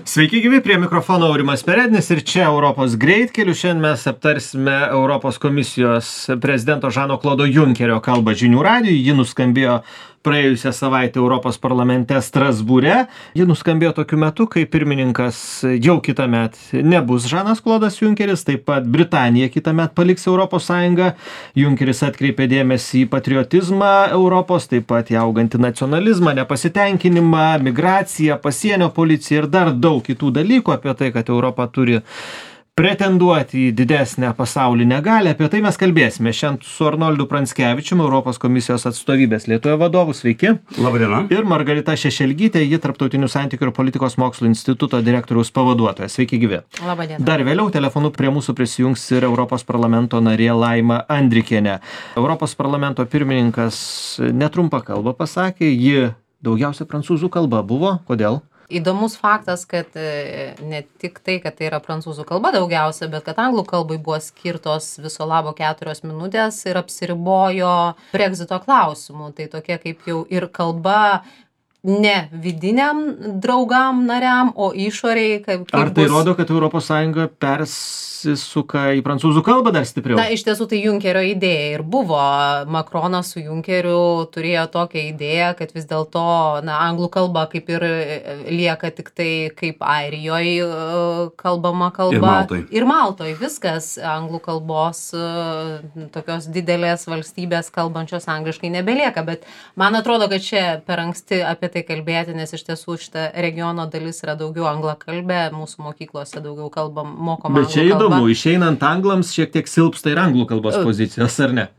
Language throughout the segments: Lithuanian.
Sveiki gyvi, prie mikrofono Aurimas Perednis ir čia Europos greitkeliu. Šiandien mes aptarsime Europos komisijos prezidento Žano Klodo Junkerio kalbą žinių radijui. Ji nuskambėjo praėjusią savaitę Europos parlamente Strasbūre. Ji nuskambėjo tokiu metu, kai pirmininkas jau kitąmet nebus Žanas Klodas Junkeris, taip pat Britanija kitąmet paliks Europos Sąjungą. Junkeris atkreipė dėmesį į patriotizmą Europos, taip pat į augantį nacionalizmą, nepasitenkinimą, migraciją, pasienio policiją ir dar daug kitų dalykų apie tai, kad Europa turi pretenduoti į didesnę pasaulinę galią. Apie tai mes kalbėsime šiandien su Arnoldu Pranckevičiumi, Europos komisijos atstovybės Lietuvoje vadovu. Sveiki. Labadiena. Ir Margarita Šešelgytė, ji Tarptautinių santykių ir politikos mokslų instituto direktoriaus pavaduotoja. Sveiki gyvi. Labadiena. Dar vėliau telefonu prie mūsų prisijungs ir Europos parlamento narė Laima Andrikienė. Europos parlamento pirmininkas netrumpą kalbą pasakė, ji daugiausia prancūzų kalba buvo. Kodėl? Įdomus faktas, kad ne tik tai, kad tai yra prancūzų kalba daugiausia, bet kad anglų kalbai buvo skirtos viso labo 4 minutės ir apsiribojo Brexito klausimų. Tai tokia kaip jau ir kalba ne vidiniam draugam nariam, o išoriai. Ar tai rodo, kad Europos Sąjunga persisuka į prancūzų kalbą dar stipriau? Na, iš tiesų tai Junkerio idėja ir buvo. Makronas su Junkeriu turėjo tokią idėją, kad vis dėlto anglų kalba kaip ir lieka tik tai kaip Airijoje kalbama kalba. Ir Maltoj viskas. Anglų kalbos tokios didelės valstybės kalbančios angliškai nebelieka. Bet man atrodo, kad čia per anksti apie tai kalbėti, nes iš tiesų šita regiono dalis yra daugiau anglakalbė, mūsų mokyklose daugiau mokoma anglų kalba. Bet čia įdomu, išeinant anglams šiek tiek silpsta ir anglų kalbos pozicijos, ar ne?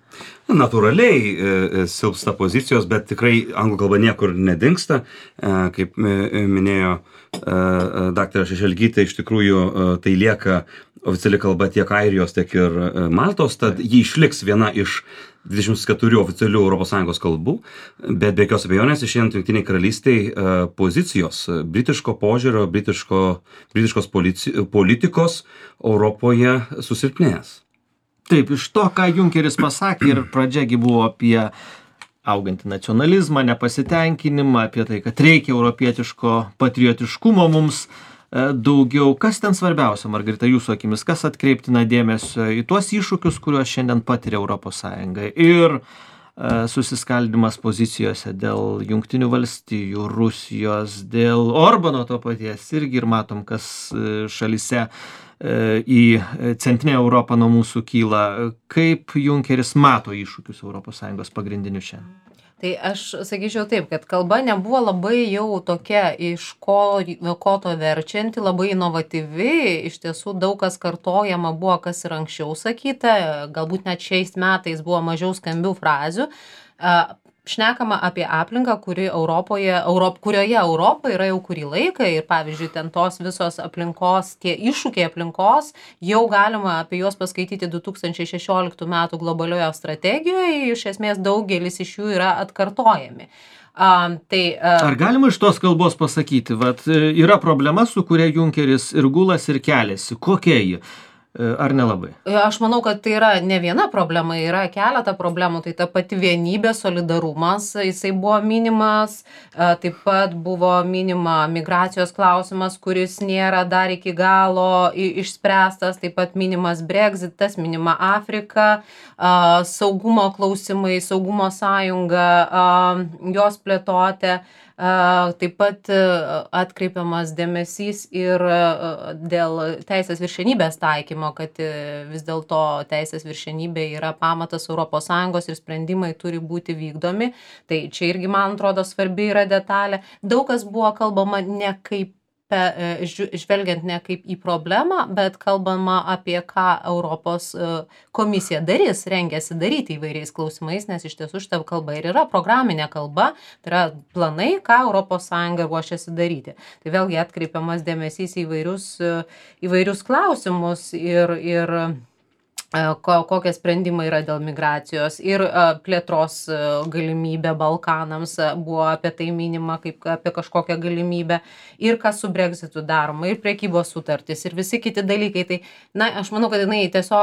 Natūraliai silpsta pozicijos, bet tikrai anglų kalba niekur nedingsta. Kaip minėjo daktarė Šešelgytė, iš tikrųjų tai lieka oficiali kalba tiek Airijos, tiek ir Maltos, tad ji išliks viena iš 24 oficialių ES kalbų, bet be jokios abejonės išeinant Jungtinei karalystiai pozicijos britiško požiūrio, britiškos politikos Europoje susilpnės. Taip, iš to, ką Junkeris pasakė ir pradžiagi buvo apie augantį nacionalizmą, nepasitenkinimą, apie tai, kad reikia europietiško patriotiškumo mums daugiau. Kas ten svarbiausia, Margarita, jūsų akimis? Kas atkreiptina dėmesio į tuos iššūkius, kuriuos šiandien patiria Europos Sąjunga? Ir susiskaldimas pozicijose dėl Jungtinių valstijų, Rusijos, dėl Orbano to paties. Irgi ir matom, kas šalyse į centrinę Europą nuo mūsų kyla. Kaip Junkeris mato iššūkius Europos Sąjungos pagrindinių šiandien? Tai aš sakyčiau taip, kad kalba nebuvo labai jau tokia iš koto verčianti, labai inovatyvi, iš tiesų daug kas kartojama buvo, kas ir anksčiau sakyta, galbūt net šiais metais buvo mažiau skambių frazių. Šnekama apie aplinką, kurioje Europa yra jau kurį laiką ir pavyzdžiui ten tos visos aplinkos, tie iššūkiai aplinkos, jau galima apie juos paskaityti 2016 metų globalioje strategijoje, iš esmės daugelis iš jų yra atkartojami. Ar galima iš tos kalbos pasakyti, yra problema, su kuria Junkeris ir gulas ir keliasi, kokia ji? Ar nelabai? Aš manau, kad tai yra ne viena problema, yra keletą problemų, tai ta pati vienybė, solidarumas, jisai buvo minimas, taip pat buvo minima migracijos klausimas, kuris nėra dar iki galo išspręstas, taip pat minimas Brexitas, minima Afrika, saugumo klausimai, saugumo sąjunga, jos plėtotė. Taip pat atkreipiamas dėmesys ir dėl teisės viršenybės taikymo, kad vis dėlto teisės viršenybė yra pamatas ES ir sprendimai turi būti vykdomi. Tai čia irgi, man atrodo, svarbi yra detalė. Daug kas buvo kalbama ne kaip žvelgiant ne kaip į problemą, bet kalbama apie ką Europos komisija darys, rengiasi daryti įvairiais klausimais, nes iš tiesų šita kalba ir yra programinė kalba, tai yra planai, ką Europos Sąjunga ruošiasi daryti. Tai vėlgi atkreipiamas dėmesys į įvairius klausimus ir kokie sprendimai yra dėl migracijos ir plėtros galimybė Balkanams buvo apie tai minima kaip apie kažkokią galimybę ir kas su Brexitu daroma ir prekybos sutartys ir visi kiti dalykai. Tai, aš manau, kad jinai tiesiog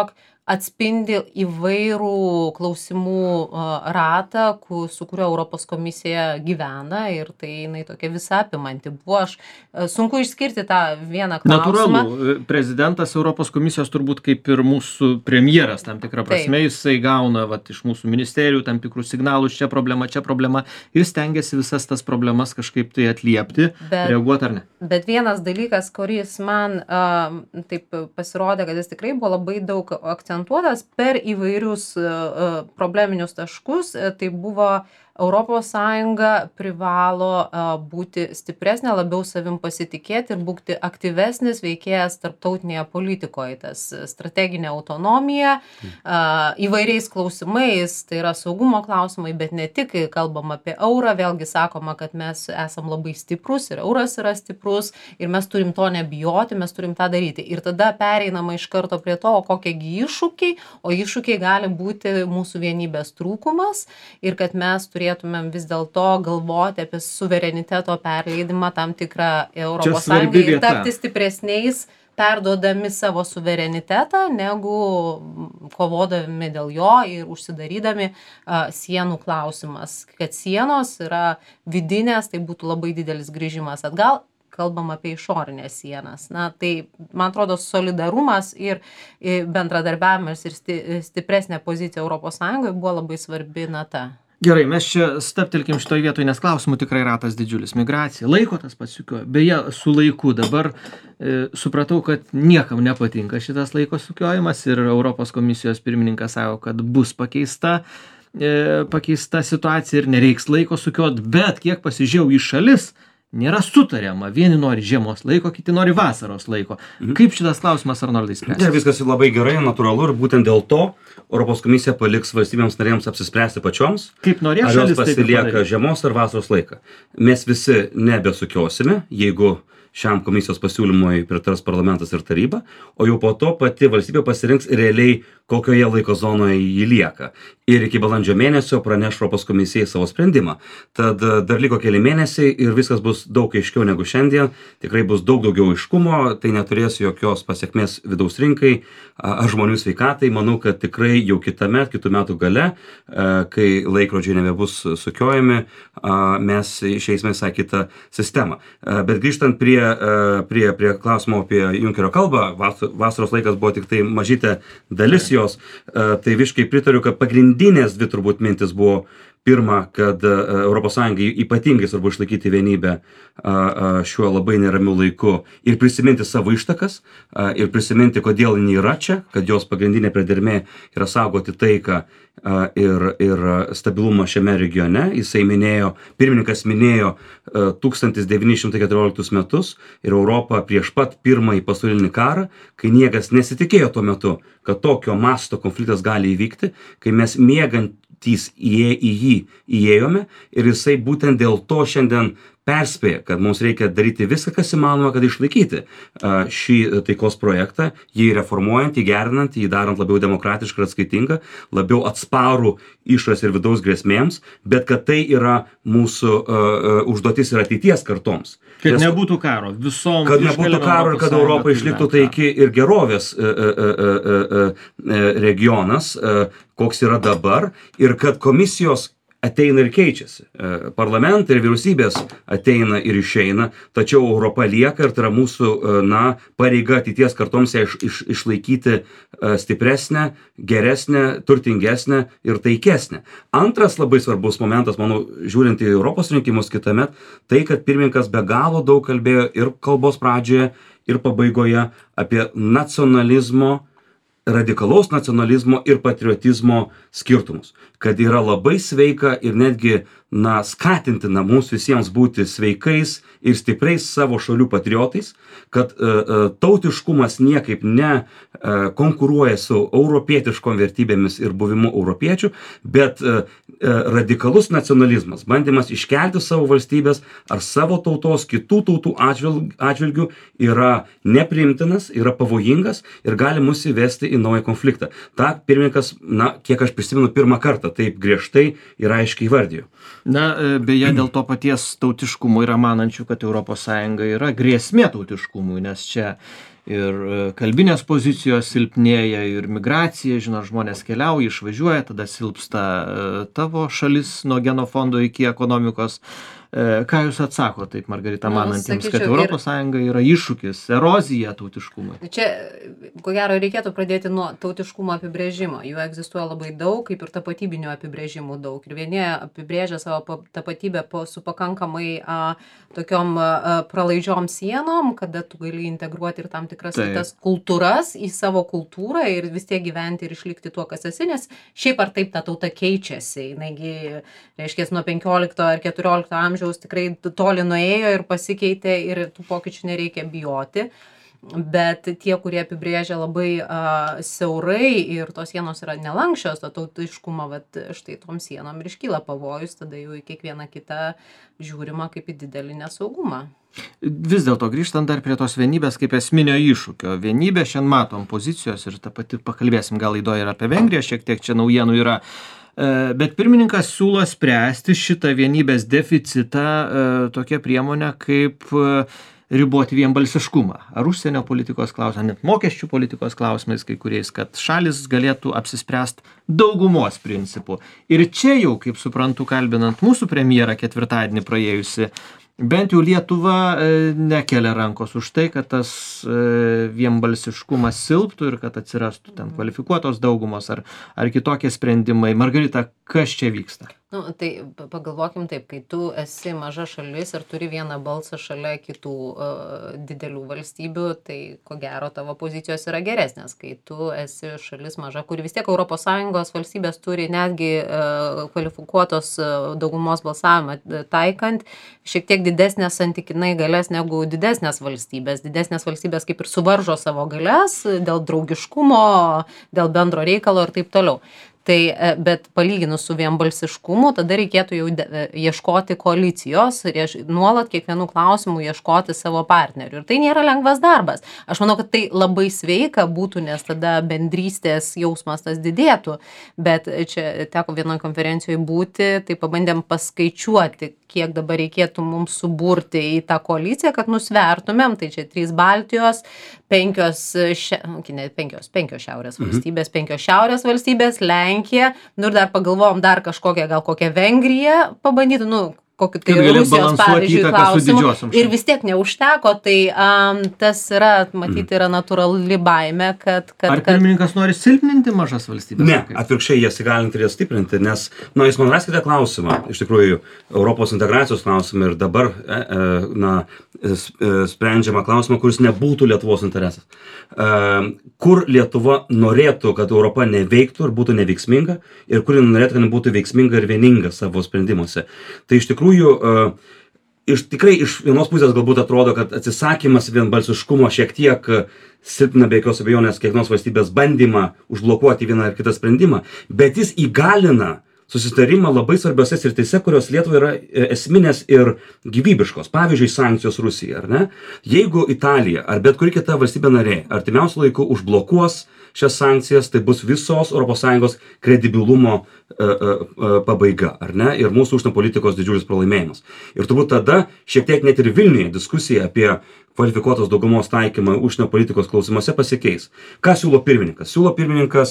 atspindi įvairų klausimų ratą, su kuriuo Europos komisija gyvena ir tai jinai tokia visa apimanti buvo. Sunku išskirti tą vieną klausimą. Natūralu, prezidentas Europos komisijos turbūt kaip ir mūsų premjeras tam tikrą prasme, jisai gauna iš mūsų ministerijų tam tikrus signalus, čia problema ir stengiasi visas tas problemas kažkaip tai atliepti, reaguoti ar ne. Bet vienas dalykas, kuris man taip pasirodė, kad jis tikrai buvo labai daug akcentuotas per įvairius probleminius taškus, tai buvo Europos Sąjunga privalo būti stipresnė, labiau savim pasitikėti ir būti aktyvesnis veikėjas tarptautinėje politikoje. Tas strateginė autonomija įvairiais klausimais, tai yra saugumo klausimai, bet ne tik, kai kalbam apie eurą, vėlgi sakoma, kad mes esam labai stiprus ir euras yra stiprus ir mes turim to nebijoti, mes turim tą daryti. Ir tada pereinama iš karto prie to, kokiegi iššūkiai, o iššūkiai gali būti mūsų vienybės trūkumas ir kad mes turėtumėm vis dėlto galvoti apie suvereniteto perleidimą tam tikrą Europos Sąjungai ir tapti stipresniais, perduodami savo suverenitetą, negu kovodami dėl jo ir užsidarydami sienų klausimas. Kad sienos yra vidinės, tai būtų labai didelis grįžimas atgal. Kalbam apie išorinės sienas. Na, tai, man atrodo, solidarumas ir bendradarbiavimas ir stipresnė pozicija Europos Sąjungoje buvo labai svarbi nata. Gerai, mes čia stabtelkim šitoj vietoj, nes klausimų tikrai ratas didžiulis. Migracija, laiko tas pats sukio. Beje, su laiku dabar supratau, kad niekam nepatinka šitas laiko sukiojimas ir Europos komisijos pirmininkas sako, kad bus pakeista situacija ir nereiks laiko sukiot, bet kiek pasižiūrėjau į šalis, nėra sutariama. Vieni nori žiemos laiko, kiti nori vasaros laiko. Kaip šitas klausimas, Arnoldai, spręsis? Ne, viskas labai gerai, natūralu ir būtent dėl to Europos komisija paliks valstybėms narėms apsispręsti pačioms, kaip norės ar jos šalis pasilieka žiemos ar vasaros laiką. Mes visi nebesukiosime, jeigu šiam komisijos pasiūlymui pritars parlamentas ir taryba, o jau po to pati valstybė pasirinks realiai, kokioje laiko zonoje jį lieka. Ir iki balandžio mėnesio praneš Europos komisijai savo sprendimą. Tad dar liko keli mėnesiai ir viskas bus daug aiškiau negu šiandien. Tikrai bus daug daugiau aiškumo, tai neturės jokios pasiekmės vidaus rinkai ar žmonių sveikatai. Manau, kad tikrai jau kitų metų gale, kai laikrodžiai nebebus sukiojami, mes išeisime visai kitą sistemą. Bet grįžtant prie klausimo apie Junkerio kalbą, vasaros laikas buvo tik tai mažytė dalis jos, tai visiškai pritariu, kad pagrindinės dvi turbūt mintis buvo pirma, kad Europos Sąjungai ypatingai svarbu išlaikyti vienybę šiuo labai neramiu laiku ir prisiminti savo ištakas ir prisiminti, kodėl jinai yra čia, kad jos pagrindinė priedermė yra saugoti taiką ir stabilumą šiame regione. Pirmininkas minėjo 1914 metus ir Europą prieš pat pirmąjį pasaulinį karą, kai niekas nesitikėjo tuo metu, kad tokio masto konfliktas gali įvykti, kai mes miegantys į jį įėjome ir jisai būtent dėl to šiandien perspėja, kad mums reikia daryti viską, kas įmanoma, kad išlaikyti šį taikos projektą, jį reformuojant, jį gerinant, jį darant labiau demokratišką ir atskaitingą, labiau atsparų išorės ir vidaus grėsmėms, bet kad tai yra mūsų užduotis ir ateities kartoms. Kad nebūtų karo visom. Kad nebūtų karo ir kad Europa išliktų taiki ir gerovės regionas, koks yra dabar, ir kad komisijos ateina ir keičiasi. Parlamentai ir vyriausybės ateina ir išeina, tačiau Europa lieka ir tai yra mūsų pareiga ateities kartoms išlaikyti stipresnę, geresnę, turtingesnę ir taikesnę. Antras labai svarbus momentas, manau, žiūrint į Europos rinkimus kitąmet, tai, kad pirmininkas be galo daug kalbėjo ir kalbos pradžioje, ir pabaigoje apie nacionalizmo, radikalaus nacionalizmo ir patriotizmo skirtumus. Kad yra labai sveika ir netgi skatintina mums visiems būti sveikais ir stipriais savo šalių patriotais, kad tautiškumas niekaip ne konkuruoja su europietiškom vertybėmis ir buvimu europiečių, bet radikalus nacionalizmas, bandymas iškelti savo valstybės ar savo tautos, kitų tautų atžvilgių yra nepriimtinas, yra pavojingas ir gali mus įvesti į naują konfliktą. Ta pirmininkas, kiek aš prisimenu, pirmą kartą taip griežtai ir aiškiai įvardijo. Beje, dėl to paties tautiškumo yra manančių, kad ES yra grėsmė tautiškumui, nes čia ir kalbinės pozicijos silpnėja, ir migracija, žinot, žmonės keliauja, išvažiuoja, tada silpsta tavo šalis nuo genofondo iki ekonomikos. Ką jūs atsako taip, Margarita, manantiems, kad ES yra iššūkis, erozija tautiškumui? Čia, ko gero, reikėtų pradėti nuo tautiškumo apibrėžimo. Jų egzistuoja labai daug, kaip ir tapatybinių apibrėžimų daug. Ir vieni apibrėžia savo tapatybę su pakankamai tokiom pralaidžiom sienom, kada tu gali integruoti ir tam tikras tas kultūras į savo kultūrą ir vis tiek gyventi ir išlikti tuo, kas esi, nes šiaip ar taip ta tauta keičiasi. Naigi, reiškia, nuo 15 ar 14 amžiaus tikrai toli nuėjo ir pasikeitė ir tų pokyčių nereikia bijoti. Bet tie, kurie apibrėžia labai siaurai ir tos sienos yra nelankščios, to tautiškumo, bet štai tom sienom ir iškyla pavojus, tada jau į kiekvieną kitą žiūrima kaip į didelį nesaugumą. Vis dėlto grįžtant dar prie tos vienybės kaip esminio iššūkio. Vienybė šiandien matom pozicijos ir tą patį pakalbėsim gal laidoje ir apie Vengriją, šiek tiek čia naujienų yra. Bet pirmininkas siūlo spręsti šitą vienybės deficitą tokia priemonė kaip riboti vienbalsiškumą. Ar užsienio politikos klausimais, net mokesčių politikos klausimais kai kuriais, kad šalis galėtų apsispręsti daugumos principų. Ir čia jau, kaip suprantu, kalbinant mūsų premjerą ketvirtadienį praėjusi, bent jau Lietuva nekelia rankos už tai, kad tas vienbalsiškumas silptų ir kad atsirastų ten kvalifikuotos daugumos ar kitokie sprendimai. Margarita, kas čia vyksta? Tai pagalvokim taip, kai tu esi maža šalis ir turi vieną balsą šalia kitų didelių valstybių, tai ko gero tavo pozicijos yra geresnės. Kai tu esi šalis maža, kuri vis tiek ES valstybės turi netgi kvalifikuotos daugumos balsavimą taikant, šiek tiek didesnės santykinai galias negu didesnės valstybės. Didesnės valstybės kaip ir suvaržo savo galias dėl draugiškumo, dėl bendro reikalo ir taip toliau. Tai, bet palyginus su vienbalsiškumu, tada reikėtų jau ieškoti koalicijos ir nuolat kiekvienų klausimų ieškoti savo partnerių. Ir tai nėra lengvas darbas. Aš manau, kad tai labai sveika būtų, nes tada bendrystės jausmas tas didėtų. Bet čia teko vienoje konferencijoje būti, tai pabandėm paskaičiuoti, kiek dabar reikėtų mums suburti į tą koaliciją, kad nusvertumėm. Tai čia 3 Baltijos, 5 šiaurės valstybės, 5 šiaurės valstybės, Lenkija, ir dar pagalvojom dar kažkokią, gal kokią Vengriją pabandyti, kokiu tai Rusijos, pavyzdžiui, klausimu. Ir vis tiek neužteko, tai tas yra, matyti, yra natūrali baimė, kad... Ar pirmininkas nori silpninti mažas valstybės? Ne, atvirkščiai jas įgalinti ir jas stiprinti, nes, jūs man raskite klausimą, iš tikrųjų, Europos integracijos klausimą ir dabar, sprendžiama klausimą, kuris nebūtų Lietuvos interesas. Kur Lietuva norėtų, kad Europa neveiktų ir būtų neveiksminga, ir kur norėtų, kad nebūtų veiksminga ir vieninga savo sprendimuose. Tai iš tikrųjų, tikrai iš vienos pusės galbūt atrodo, kad atsisakymas vienbalsiškumo šiek tiek silpna be jokios abejonės kiekvienos valstybės bandymą užblokuoti vieną ar kitą sprendimą, bet jis įgalina susitarimą labai svarbiose srityse, kurios Lietuvai yra esminės ir gyvybiškos. Pavyzdžiui, sankcijos Rusijai, ar ne? Jeigu Italija ar bet kuri kita valstybė narė artimiausiu laiku užblokuos šias sankcijas, tai bus visos ES kredibilumo pabaiga, ar ne? Ir mūsų užsienio politikos didžiulis pralaimėjimas. Ir turbūt tada šiek tiek net ir Vilniuje diskusija apie kvalifikuotos daugumos taikymą užsienio politikos klausimuose pasikeis. Ką siūlo pirmininkas? Siūlo pirmininkas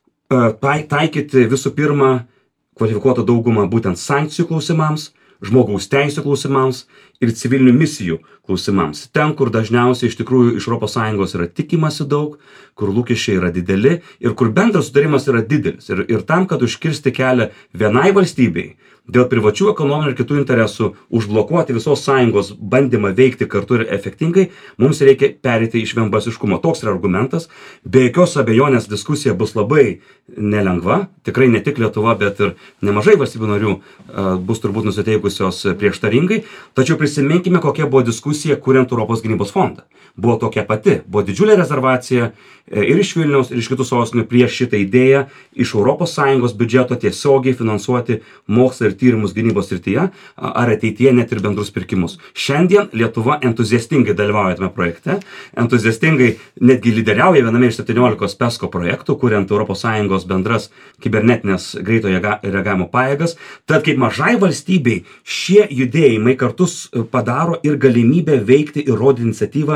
taikyti visų pirma kvalifikuotą daugumą būtent sankcijų klausimams, žmogaus teisių klausimams ir civilinių misijų klausimams. Ten, kur dažniausiai iš tikrųjų iš ES yra tikimasi daug, kur lūkesčiai yra dideli ir kur bendras sutarimas yra didelis. Ir tam, kad užkirsti kelią vienai valstybei dėl privačių ekonominių ir kitų interesų užblokuoti visos sąjungos bandymą veikti kartu ir efektingai, mums reikia pereiti iš vienbalsiškumo. Toks yra argumentas. Be jokios abejonės diskusija bus labai nelengva. Tikrai ne tik Lietuva, bet ir nemažai valstybių narių bus turbūt nusiteikusios prieštaringai. Tačiau prisiminkime, kokia buvo diskusija, kuriant Europos gynybos fondą. Buvo tokia pati. Buvo didžiulė rezervacija ir iš Vilniaus, ir iš kitų sostinių prieš šitą idėją iš ES biudžeto tiesiogiai finansuoti mokslą ir tyrimus gynybos srityje, ar ateityje net ir bendrus pirkimus. Šiandien Lietuva entuziastingai dalyvauja tame projekte, entuziastingai netgi lyderiauja viename iš 17 PESCO projektų, kuriant ES bendras kibernetinės greito reagavimo pajėgas. Tad kaip mažai valstybei šie judėjimai kartu padaro ir galimybę veikti ir rodyti iniciatyvą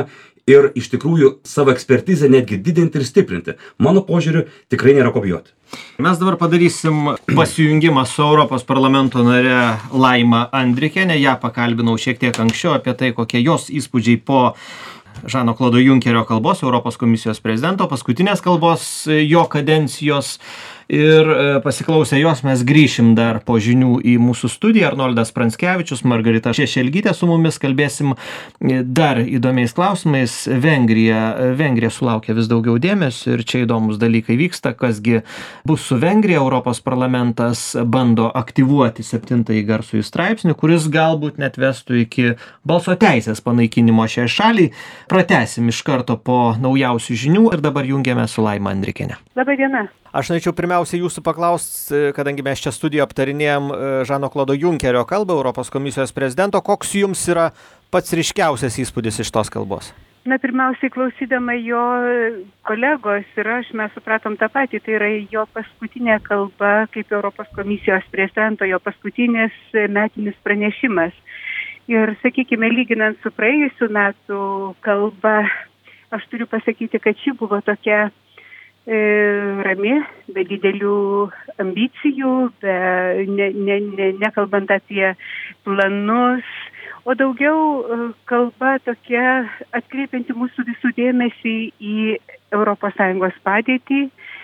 ir iš tikrųjų savo ekspertizę netgi didinti ir stiprinti. Mano požiūriu, tikrai nėra ko bijoti. Mes dabar padarysim pasijungimą su Europos parlamento nare Laima Andrikiene. Ją pakalbinau šiek tiek anksčiau apie tai, kokie jos įspūdžiai po Žano Klodo Junkerio kalbos, Europos komisijos prezidento, paskutinės kalbos jo kadencijos. Ir pasiklausę jos mes grįšim dar po žinių į mūsų studiją. Arnoldas Pranckevičius, Margarita Šešelgytė su mumis, kalbėsim dar įdomiais klausimais. Vengrija sulaukia vis daugiau dėmesio ir čia įdomus dalykai vyksta. Kasgi bus su Vengrija? Europos parlamentas bando aktyvuoti 7-ąjį garsųjį straipsnį, kuris galbūt net vestų iki balso teisės panaikinimo šiai šaliai. Pratęsim iš karto po naujausių žinių ir dabar jungiame su Laima Andrikiene. Labą dieną. Aš norėčiau pirmiausia jūsų paklausti, kadangi mes čia studijoje aptarinėjom Žano Klodo Junkerio kalbą, Europos komisijos prezidento, koks jums yra pats ryškiausias įspūdis iš tos kalbos? Na, pirmiausiai klausydama jo kolegos ir mes supratom tą patį, tai yra jo paskutinė kalba kaip Europos komisijos prezidento, jo paskutinis metinis pranešimas. Ir, sakykime, lyginant su praėjusių metų kalba, aš turiu pasakyti, kad ši buvo tokia rami, be didelių ambicijų, nekalbant apie planus, o daugiau kalba tokia atkreipianti mūsų visų dėmesį į ES padėtį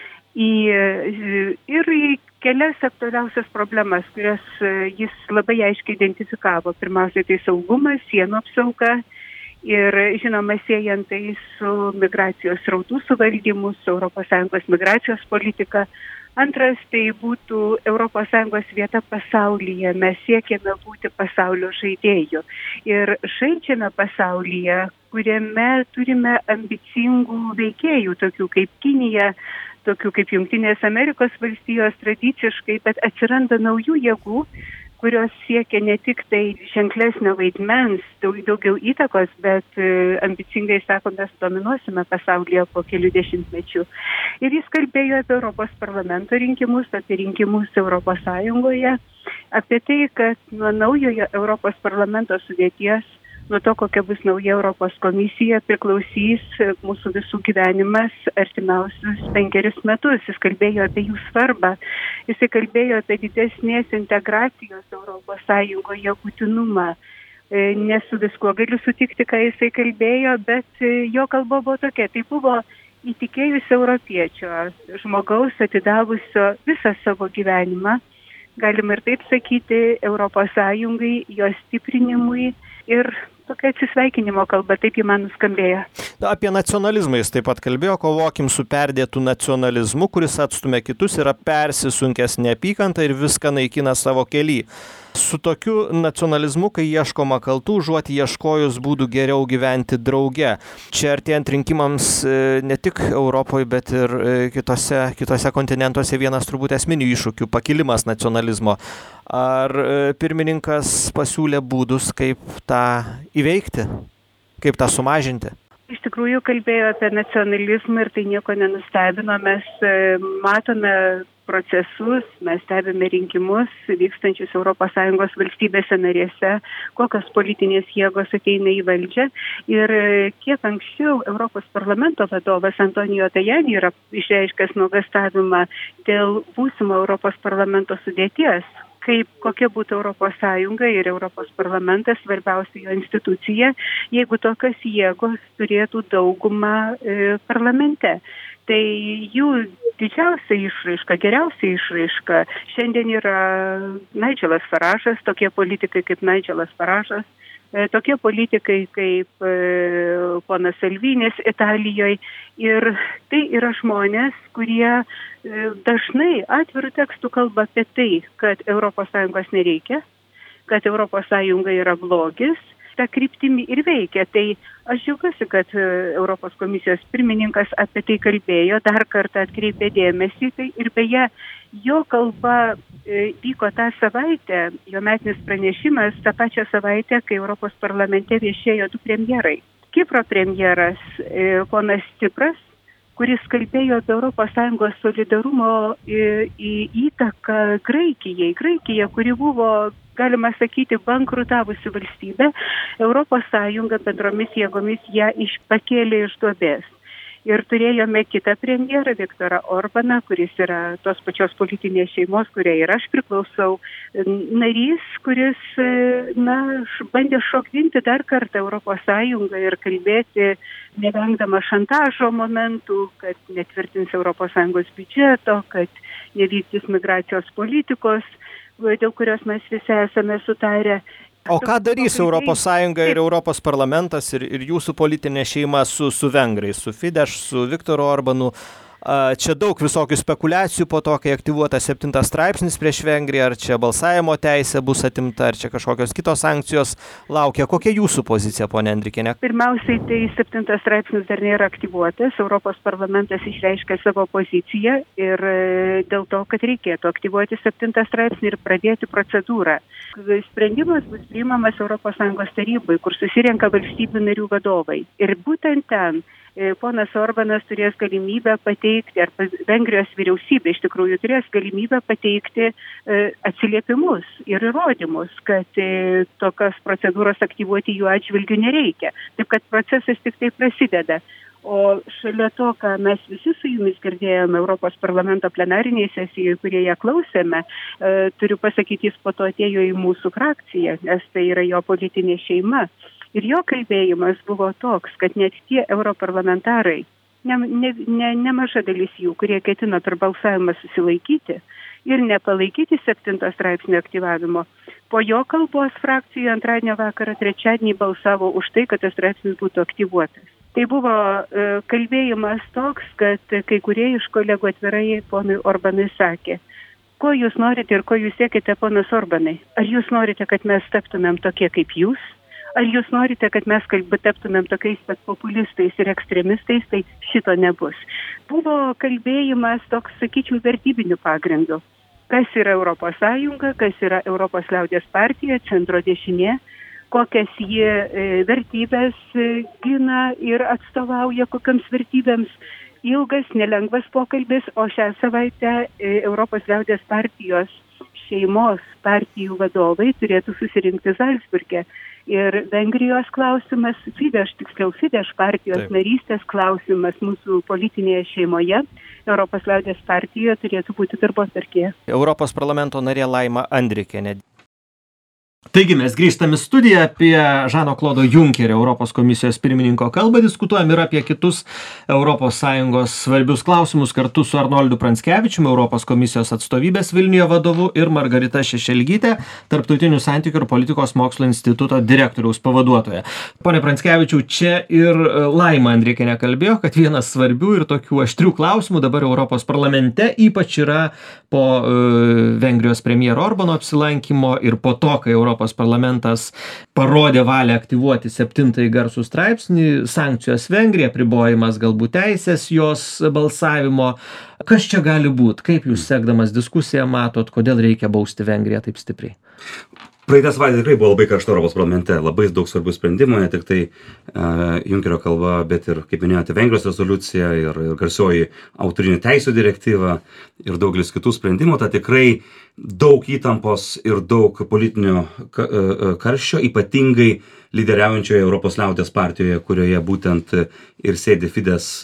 ir į kelias aktualiausias problemas, kurias jis labai aiškiai identifikavo. Pirmiausia, tai saugumas, sienų apsauga. Ir žinoma, siejant tai su migracijos srautų suvaldymu, su ES migracijos politika. Antras, tai būtų ES vieta pasaulyje. Mes siekiame būti pasaulio žaidėjų. Ir žaidžiame pasaulyje, kuriame turime ambicingų veikėjų, tokių kaip Kinija, tokių kaip Jungtinės Amerikos valstijos tradiciškai, bet atsiranda naujų jėgų, kurios siekia ne tik tai ženklesnio vaidmens, daugiau įtakos, bet ambicingai sako, mes dominuosime pasaulyje po kelių dešimtmečių. Ir jis kalbėjo apie Europos parlamento rinkimus, apie rinkimus Europos Sąjungoje, apie tai, kad nuo naujojo Europos parlamento sudėties, nuo to, kokia bus nauja Europos komisija, priklausys mūsų visų gyvenimas artimiausius 5 metus. Jis kalbėjo apie jų svarbą. Jis kalbėjo apie didesnės integracijos Europos Sąjungoje būtinumą. Nesu viskuo galiu sutikti, ką jisai kalbėjo, bet jo kalba buvo tokia. Tai buvo įtikėjusio europiečio, žmogaus atidavusio visą savo gyvenimą, galima ir taip sakyti, Europos Sąjungai, jos stiprinimui ir tokia atsisveikinimo kalba, taip ji man nuskambėjo. Apie nacionalizmą jis taip pat kalbėjo, kovokim su perdėtu nacionalizmu, kuris atstumia kitus, yra persisunkęs neapykantą ir viską naikina savo kely. Su tokiu nacionalizmu, kai ieškoma kaltų, užuot ieškojus būdų geriau gyventi drauge. Čia artėjant rinkimams ne tik Europoje, bet ir kitose kontinentuose vienas turbūt esminių iššūkių – pakilimas nacionalizmo. Ar pirmininkas pasiūlė būdus, kaip tą įveikti, kaip tą sumažinti? Iš tikrųjų kalbėjo apie nacionalizmą ir tai nieko nenustebino. Mes matome procesus, mes stebime rinkimus vykstančius ES valstybėse narėse, kokios politinės jėgos ateina į valdžią. Ir kiek anksčiau Europos parlamento vadovas Antonijo Tajani yra išreiškęs nuogąstavimą dėl būsimo Europos parlamento sudėties, kokia būtų Europos Sąjunga ir Europos parlamentas, svarbiausia jo institucija, jeigu tokios jėgos turėtų daugumą parlamente. Tai jų didžiausia išraiška, geriausia išraiška šiandien yra Nigelas Faražas, tokie politikai kaip Nigelas Faražas, tokie politikai kaip ponas Salvinis Italijoje. Ir tai yra žmonės, kurie dažnai atvirų tekstų kalba apie tai, kad ES nereikia, kad ES yra blogis, tą kryptimį ir veikia. Tai aš džiaugiuosi, kad Europos komisijos pirmininkas apie tai kalbėjo, dar kartą atkreipė dėmesį. Tai ir beje, jo kalba vyko tą savaitę, jo metinis pranešimas tą pačią savaitę, kai Europos parlamente viešėjo 2 premjerai. Kipro premjeras ponas Cipras, kuris kalbėjo apie ES solidarumo įtaką Graikijai. Graikija, kuri buvo, galima sakyti, bankrutavusi valstybė, ES bendromis jėgomis ją pakėlė iš duobės. Ir turėjome kitą premjerą, Viktorą Orbaną, kuris yra tos pačios politinės šeimos, kuriai ir aš priklausau, narys, kuris bandė šokdinti dar kartą ES ir kalbėti, nevengdama šantažo momentų, kad netvirtins ES biudžeto, kad nevykdys migracijos politikos, dėl kurios mes visi esame sutarę. O ką darys ES ir Europos parlamentas ir jūsų politinė šeima su vengrais, su Fidesz, su Viktoru Orbanu? Čia daug visokių spekulacijų po to, kai aktyvuotas 7 straipsnis prieš Vengriją, ar čia balsavimo teisė bus atimta, ar čia kažkokios kitos sankcijos laukia. Kokia jūsų pozicija, ponia Andrikienė? Pirmiausiai, tai 7 straipsnis dar nėra aktyvuotas. Europos parlamentas išreiškė savo poziciją ir dėl to, kad reikėtų aktyvuoti 7 straipsnį ir pradėti procedūrą. Sprendimas bus priimamas ES tarybai, kur susirenka valstybių narių vadovai. Ir būtent ten ponas Orbanas turės galimybę pateikti, ar Vengrijos vyriausybė iš tikrųjų turės galimybę pateikti atsiliepimus ir įrodymus, kad tokios procedūros aktyvuoti jų atžvilgių nereikia. Taip kad procesas tik tai prasideda. O šalia to, ką mes visi su jumis girdėjome Europos parlamento plenariniai sesijoje, kurie ją klausėme, turiu pasakyti, jis po to atėjo į mūsų frakciją, nes tai yra jo politinė šeima. Ir jo kalbėjimas buvo toks, kad net tie europarlamentarai, nemaža dalis jų, kurie ketino per balsavimą susilaikyti ir nepalaikyti 7 straipsnio aktyvavimo, po jo kalbos frakcijoje antradienio vakarą, trečiadienį balsavo už tai, kad tas straipsnis būtų aktyvuotas. Tai buvo kalbėjimas toks, kad kai kurie iš kolegų atvirai ponui Orbanui sakė: ko jūs norite ir ko jūs siekite, ponas Orbanai? Ar jūs norite, kad mes taptumėm tokie kaip jūs? Ar jūs norite, kad mes taptumėm tokiais pat populistais ir ekstremistais? Tai šito nebus. Buvo kalbėjimas toks, sakyčiau, vertybinių pagrindų. Kas yra Europos Sąjunga, kas yra Europos liaudies partija, centro dešinė, kokias jie vertybės gina ir atstovauja, kokiams vertybėms. Ilgas, nelengvas pokalbis, o šią savaitę Europos liaudies partijos šeimos partijų vadovai turėtų susirinkti Zalcburge. Ir Vengrijos klausimas, Fidesz partijos narystės klausimas mūsų politinėje šeimoje, Europos liaudies partijoje turėtų būti darbotvarkėje. Europos parlamento narė Laima Andrikienė. Taigi mes grįžtam į studiją, apie Žano Klodo Junkerio, Europos komisijos pirmininko kalbą diskutuojam ir apie kitus ES svarbius klausimus kartu su Arnoldu Pranckevičiumi, Europos komisijos atstovybės Vilniuje vadovu, ir Margarita Šešelgytė, Tarptautinių santykių ir politikos mokslo instituto direktoriaus pavaduotoja. Pone Pranckevičiau, čia ir Laima Andrikienė kalbėjo, kad vienas svarbių ir tokių aštrių klausimų dabar Europos parlamente, ypač yra po Vengrijos premjero Orbano apsilankymo ir po to, kai Europos parlamentas parodė valią aktyvuoti 7 garsų straipsnį, sankcijos Vengrija, apribojimas galbūt teisės jos balsavimo. Kas čia gali būti? Kaip jūs sekdamas diskusiją matot, kodėl reikia bausti Vengriją taip stipriai? Praeitą savaitę tikrai buvo labai karšta Europos parlamente, labai daug svarbių sprendimų, ne tik tai Junkerio kalba, bet ir, kaip minėjote, Vengrijos rezoliucija ir garsioji autorinių teisių direktyva ir daugelis kitų sprendimų. Tai tikrai daug įtampos ir daug politinio karščio, ypatingai lyderiaujančioje Europos liaudies partijoje, kurioje būtent ir sėdi Fidesz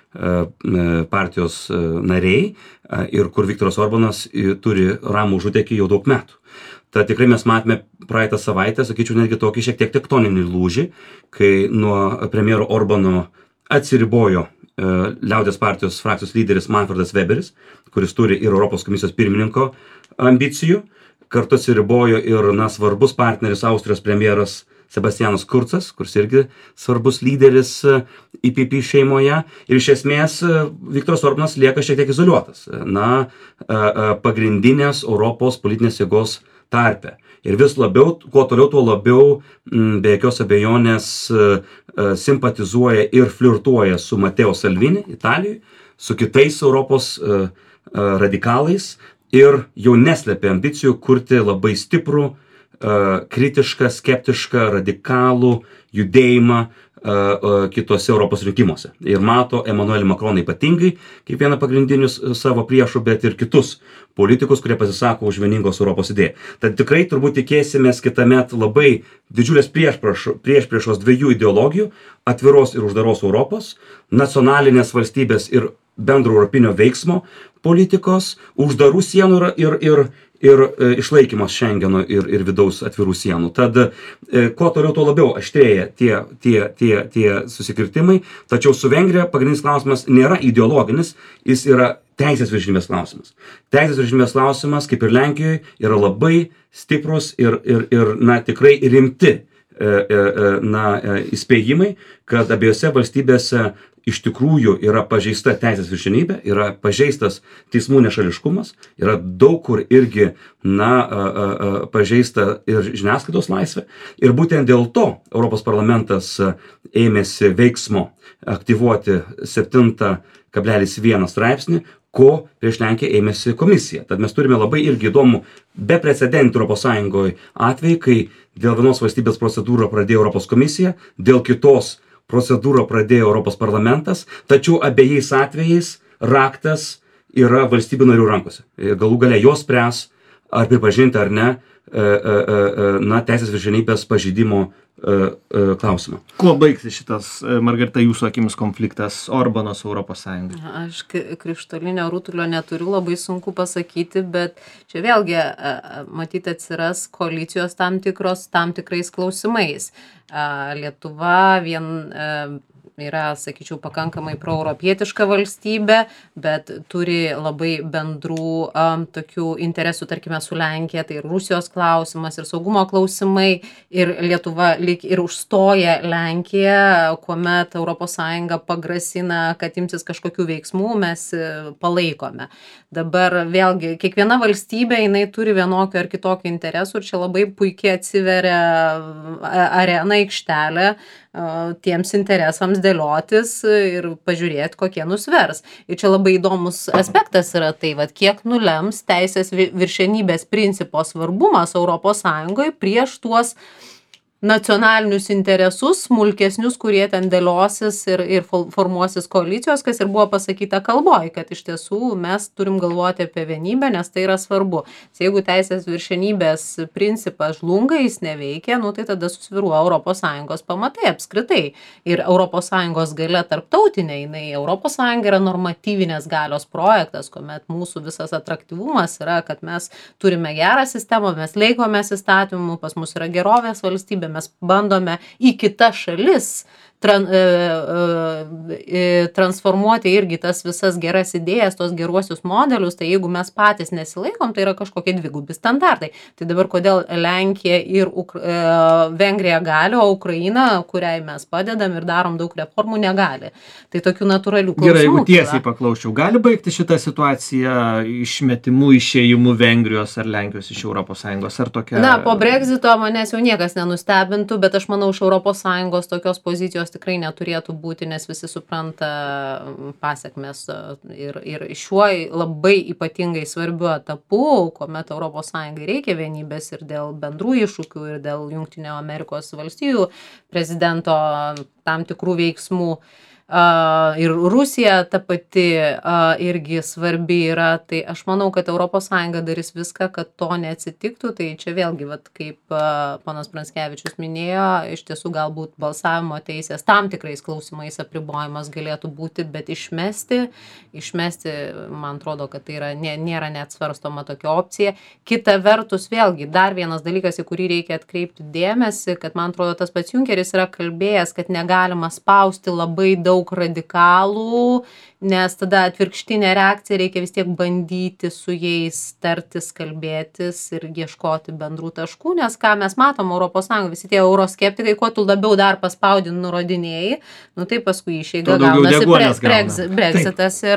partijos nariai ir kur Viktoras Orbanas turi ramų užutekį jau daug metų. Tai tikrai mes matėme praeitą savaitę, sakyčiau, netgi tokį šiek tiek tektoninį lūžį, kai nuo premjero Orbano atsiribojo liaudies partijos frakcijos lyderis Manfredas Weberis, kuris turi ir Europos komisijos pirmininko ambicijų, kartu atsiribojo ir svarbus partneris Austrijos premjeras Sebastianas Kurzas, kuris irgi svarbus lyderis IPP šeimoje. Ir iš esmės Viktoras Orbanas lieka šiek tiek izoliuotas pagrindinės Europos politinės jėgos tarpe. Ir vis labiau, kuo toliau, tuo labiau be jokios abejonės simpatizuoja ir flirtuoja su Matteo Salvini Italijoje, su kitais Europos radikalais ir jau neslepia ambicijų kurti labai stiprų, kritišką, skeptišką, radikalų judėjimą kitose Europos rinkimuose. Ir mato Emmanuelį Macroną ypatingai kaip vieną pagrindinius savo priešų, bet ir kitus politikus, kurie pasisako už vieningos Europos idėją. Tad tikrai turbūt tikėsimės kitąmet labai didžiulės priešpriešos dviejų ideologijų - atviros ir uždaros Europos, nacionalinės valstybės ir bendro europinio veiksmo politikos, uždarų sienų ir išlaikymas Schengeno ir vidaus atvirų sienų. Tad kuo toliau, tuo labiau aštrėja tie susikirtimai, tačiau su Vengrija pagrindinis klausimas nėra ideologinis, jis yra teisės viršenybės klausimas. Teisės viršenybės klausimas, kaip ir Lenkijoje, yra labai stiprus ir tikrai rimti įspėjimai, kad abiejose valstybėse iš tikrųjų yra pažeista teisės viršenybė, yra pažeistas teismų nešališkumas, yra daug kur irgi pažeista ir žiniasklaidos laisvė. Ir būtent dėl to Europos parlamentas ėmėsi veiksmo aktyvuoti 7,1 straipsnį, ko prieš Lenkiją ėmėsi komisija. Tad mes turime labai irgi įdomų beprecedentį Europos Sąjungoje atvejį, kai dėl vienos valstybės procedūrą pradėjo Europos komisija, dėl kitos procedūrą pradėjo Europos parlamentas, tačiau abiejais atvejais raktas yra valstybių narių rankose. Galų gale jos spręs, ar pripažinti ar ne, teisės viršenybės pažeidimo klausimą. Kuo baigsis šitas, Margarita, jūsų akimis konfliktas Orbano su Europos Sąjunga? Aš krištolinio rutulio neturiu, labai sunku pasakyti, bet čia vėlgi matyti atsiras koalicijos tam tikrais klausimais. Lietuva yra, sakyčiau, pakankamai proeuropietiška valstybė, bet turi labai bendrų tokių interesų, tarkime, su Lenkija, tai ir Rusijos klausimas, ir saugumo klausimai, ir Lietuva lyg ir užstoja Lenkiją, kuomet ES pagrasina, kad imsis kažkokių veiksmų, mes palaikome. Dabar vėlgi, kiekviena valstybė, jinai turi vienokio ar kitokio interesų, ir čia labai puikiai atsiveria arena, aikštelė tiems interesams dėliotis ir pažiūrėti, kokie nusvers. Ir čia labai įdomus aspektas yra tai, kiek nulems teisės viršenybės principo svarbumas ES prieš tuos nacionalinius interesus, smulkesnius, kurie ten dėliosis ir formuosis koalicijos, kas ir buvo pasakyta kalboj, kad iš tiesų mes turim galvoti apie vienybę, nes tai yra svarbu. Jeigu teisės viršenybės principas žlunga, jis neveikia, tai tada susviruoja ES pamatai apskritai. Ir ES galia tarptautinė, ES yra normatyvinės galios projektas, kuomet mūsų visas atraktyvumas yra, kad mes turime gerą sistemą, mes laikomės įstatymų, pas mus yra gerovės valstybė, mes bandome į kitas šalis transformuoti irgi tas visas geras idėjas, tos geruosius modelius, tai jeigu mes patys nesilaikom, tai yra kažkokie dvigubi standartai. Tai dabar kodėl Lenkija ir Vengrija gali, o Ukraina, kuriai mes padedam ir darom daug reformų, negali. Tai tokių natūralių klausimų. Gerai, jeigu tiesiai paklausčiau, gali baigti šitą situaciją išmetimu, išėjimu Vengrijos ar Lenkijos iš ES, ar tokia? Po Brexito manęs jau niekas nenustebintų, bet aš manau, iš ES tokios pozicijos tikrai neturėtų būti, nes visi supranta pasekmes ir šiuo labai ypatingai svarbiu etapu, kuomet ES reikia vienybės ir dėl bendrų iššūkių, ir dėl Jungtinių Amerikos valstijų prezidento tam tikrų veiksmų. Ir Rusija ta pati irgi svarbi yra, tai aš manau, kad ES darys viską, kad to neatsitiktų. Tai čia vėlgi, kaip panas Pranskevičius minėjo, iš tiesų galbūt balsavimo teisės tam tikrais klausimais apribojimas galėtų būti, bet išmesti, man atrodo, kad tai nėra net svarstoma tokia opcija. Kita vertus, vėlgi, dar vienas dalykas, į kurį reikia atkreipti dėmesį, kad man atrodo, tas pats Junkeris yra kalbėjęs, kad negalima spausti labai daug radikalų, nes tada atvirkštinė reakcija, reikia vis tiek bandyti su jais tartis, kalbėtis ir ieškoti bendrų taškų, nes ką mes matom ES, visi tie euroskeptikai, kuo tu labiau dar paspaudi nurodinėjai, tai paskui išeiga gaunasi Brexitas ir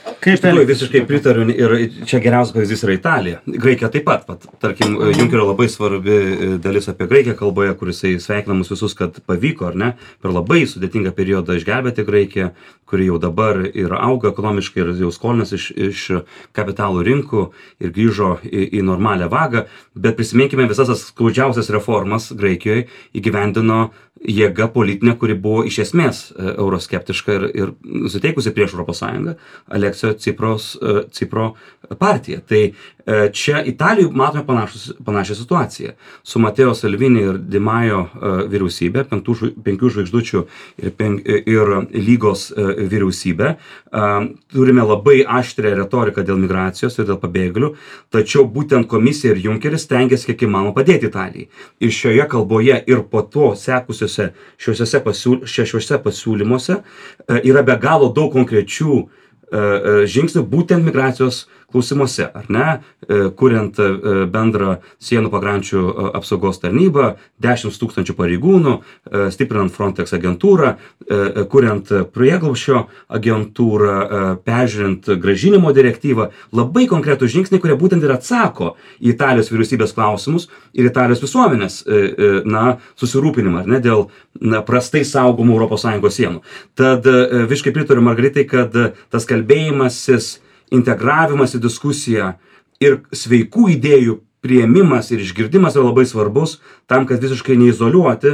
Iš tikrųjų, visiškai pritariu ir čia geriausias pavyzdys yra Italija. Graikija taip pat, tarkim, Junkerio labai svarbi dalis apie Graikiją kalboje, kur jisai sveikina mus visus, kad pavyko, ar ne, per labai sudėtingą periodą išgelbėti Graikiją, kuri jau dabar ir auga ekonomiškai ir jau skolinasi iš kapitalų rinkų ir grįžo į normalią vagą, bet prisiminkime visas tas skaudžiausias reformas Graikijoje įgyvendino jėga politinė, kuri buvo iš esmės euroskeptiška ir suteikusi prieš Europos Sąjungą, Aleksio Cipro partija. Tai čia Italijoje matome panašią situaciją. Su Mateo Salvini ir Di Maio vyriausybė, 5 žvaigždučių ir lygos vyriausybė, turime labai aštrią retoriką dėl migracijos ir dėl pabėgėlių, tačiau būtent komisija ir Junkeris stengiasi kiek įmanoma padėti Italijai. Ir šioje kalboje ir po to sekusiuose šiuose pasiūlymuose yra be galo daug konkrečių žingsnių būtent migracijos klausimuose, ar ne, kuriant bendrą sienų pakrančių apsaugos tarnybą, 10 000 pareigūnų, stiprinant Frontex agentūrą, kuriant prieglobsčio agentūrą, peržiūrint grąžinimo direktyvą, labai konkretų žingsniai, kurie būtent ir atsako į Italijos vyriausybės klausimus ir Italijos visuomenės susirūpinimą, ar ne, dėl prastai saugomų ES sienų. Tad visiškai pritariu Margaritai, kad tas kalbėjimasis, integravimas į diskusiją ir sveikų idėjų priėmimas ir išgirdimas yra labai svarbus tam, kad visiškai neizoliuoti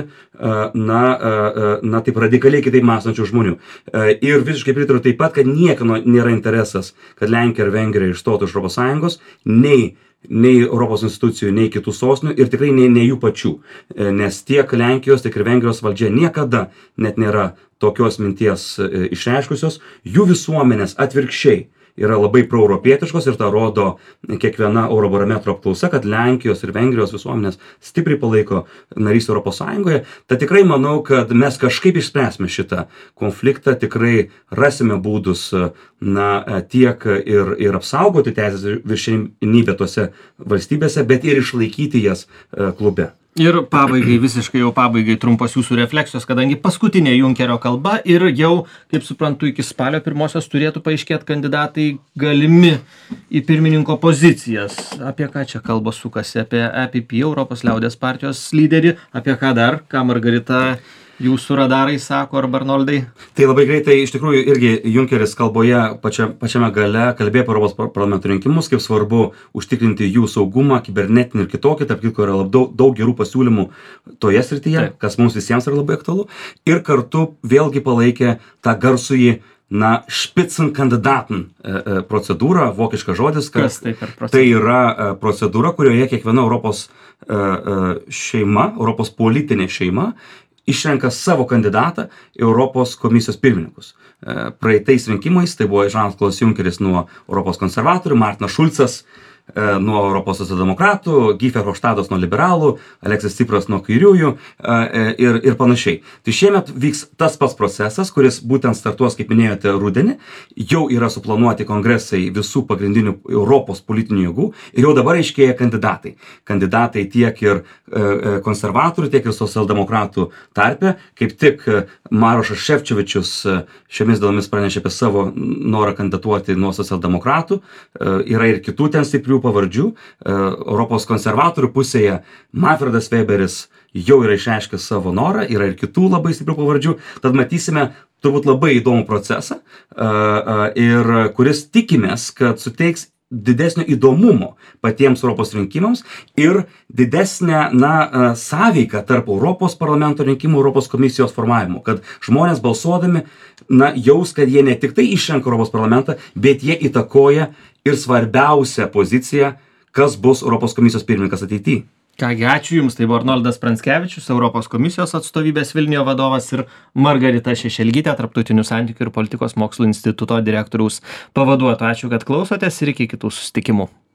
taip radikaliai kitaip mąstančių žmonių. Ir visiškai pritariu taip pat, kad niekieno nėra interesas, kad Lenkija ir Vengrija išstotų iš ES, nei Europos institucijų, nei kitų sostinių ir tikrai nei jų pačių. Nes tiek Lenkijos, tiek ir Vengrijos valdžia niekada net nėra tokios minties išreiškusios. Jų visuomenės atvirkščiai yra labai proeuropietiškos ir tą rodo kiekviena Eurobarometro apklausa, kad Lenkijos ir Vengrijos visuomenės stipriai palaiko narystę Europos Sąjungoje. Tad tikrai manau, kad mes kažkaip išspręsime šitą konfliktą, tikrai rasime būdus tiek ir apsaugoti teisės viršenybę tose valstybėse, bet ir išlaikyti jas klube. Ir visiškai pabaigai trumpos jūsų refleksijos, kadangi paskutinė Junkerio kalba ir jau, kaip suprantu, iki spalio 1 turėtų paaiškėti kandidatai galimi į pirmininko pozicijas. Apie ką čia kalba sukasi? Apie EPP, Europos liaudės partijos lyderį, apie ką dar, ką Margarita jūsų radarai sako, ar Arnoldai? Tai labai greitai, iš tikrųjų, irgi Junkeris kalboje pačiame gale kalbėjo apie Europos parlamento rinkimus, kaip svarbu užtikrinti jų saugumą, kibernetinį ir kitokį, tarp kitko yra daug gerų pasiūlymų toje srityje, kas mums visiems yra labai aktualu. Ir kartu vėlgi palaikė tą garsųjį Spitzenkandidaten procedūrą, vokiškas žodis, kad tai yra procedūra, kurioje kiekviena Europos šeima, Europos politinė šeima išrenka savo kandidatą Europos komisijos pirmininkus. Praeitais rinkimais tai buvo Žanas-Klodas Junkeris nuo Europos konservatorių, Martinas Šulcas nuo Europos socialdemokratų, Guy Verhofstadtas nuo liberalų, Aleksis Cipras nuo kairiųjų ir panašiai. Tai šiemet vyks tas pats procesas, kuris būtent startuos, kaip minėjote, rudenį. Jau yra suplanuoti kongresai visų pagrindinių Europos politinių jėgų ir jau dabar aiškėja kandidatai. Kandidatai tiek ir konservatorių, tiek ir socialdemokratų tarpe. Kaip tik Marošas Šefčovičius šiomis dienomis pranešė apie savo norą kandidatuoti nuo socialdemokratų. Yra ir kitų ten stiprių pavardžių. Europos konservatorių pusėje Manfredas Weberis jau yra išreiškęs savo norą, yra ir kitų labai stiprių pavardžių. Tad matysime turbūt labai įdomų procesą, ir kuris tikimės, kad suteiks didesnio įdomumo patiems Europos rinkimams ir didesnę sąveiką tarp Europos parlamento rinkimų, Europos komisijos formavimo, kad žmonės balsuodami jaus, kad jie ne tik tai išrenka Europos parlamentą, bet jie įtakoja ir svarbiausią poziciją, kas bus Europos komisijos pirmininkas ateityje. Kągi, ačiū Jums, tai buvo Arnoldas Pranckevičius, Europos komisijos atstovybės Vilniuje vadovas ir Margarita Šešelgytė, Tarptautinių santykių ir politikos mokslų instituto direktoriaus pavaduotoja. Ačiū, kad klausotės ir iki kitų susitikimų.